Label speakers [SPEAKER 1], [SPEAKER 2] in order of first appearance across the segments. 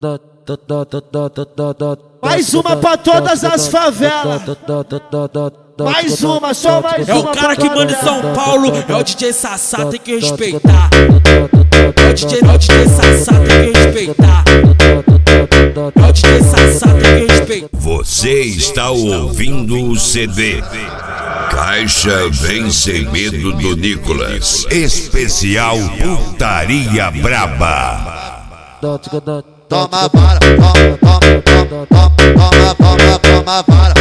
[SPEAKER 1] Mais uma pra todas as favelas. Mais uma, só mais uma.
[SPEAKER 2] É o cara que manda em São Paulo, é o DJ Sassá, tem que respeitar. É o DJ Sassá, tem que respeitar. É o DJ Sassá, tem que respeitar.
[SPEAKER 3] Você está ouvindo o CD Caixa Vem Sem Medo do Nicolas, especial Putaria Braba.
[SPEAKER 1] Toma vara, toma vara,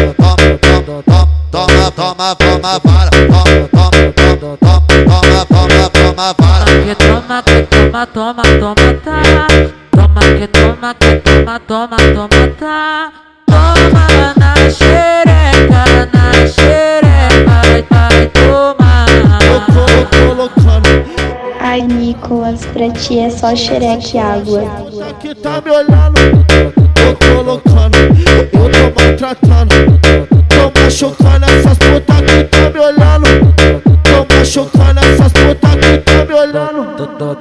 [SPEAKER 1] toma vara,
[SPEAKER 4] toma na xereca, vai tomar.
[SPEAKER 5] Ai, Nicolas, pra ti é só xereca e água.
[SPEAKER 1] Que tá me olhando, tô colocando, eu tô maltratando. Tô machucando essas putas que tá me olhando. Tô machucando essas putas que tá me olhando.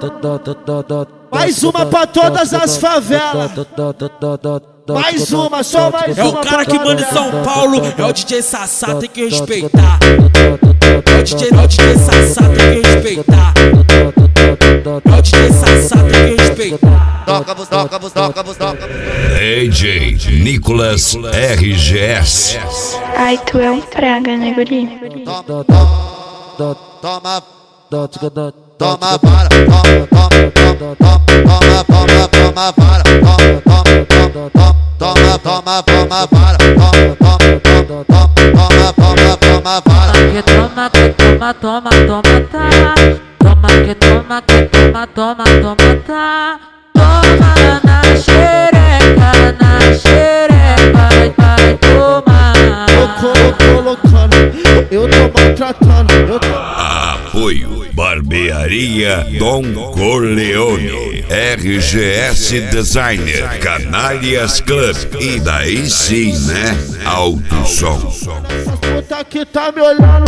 [SPEAKER 1] Mais uma pra todas as favelas. Mais uma, só mais uma.
[SPEAKER 2] É o cara que manda em São Paulo, é o DJ Sassá, tem que respeitar. É o DJ Sassá, tem que respeitar. É o DJ Sassá, tem que respeitar.
[SPEAKER 1] Toca.
[SPEAKER 3] DJ Nicolas RGS.
[SPEAKER 5] Ai, tu é um praga, né, guri?
[SPEAKER 1] Toma vara, toma vara, toma vara,
[SPEAKER 4] Toma na xereca, vai tomar.
[SPEAKER 1] tô colocando, eu tô maltratando,
[SPEAKER 3] Apoio Barbearia Dom Corleone, RGS Designer, Canárias Club e daí sim, né? Alto Som.
[SPEAKER 1] essa puta que tá me olhando.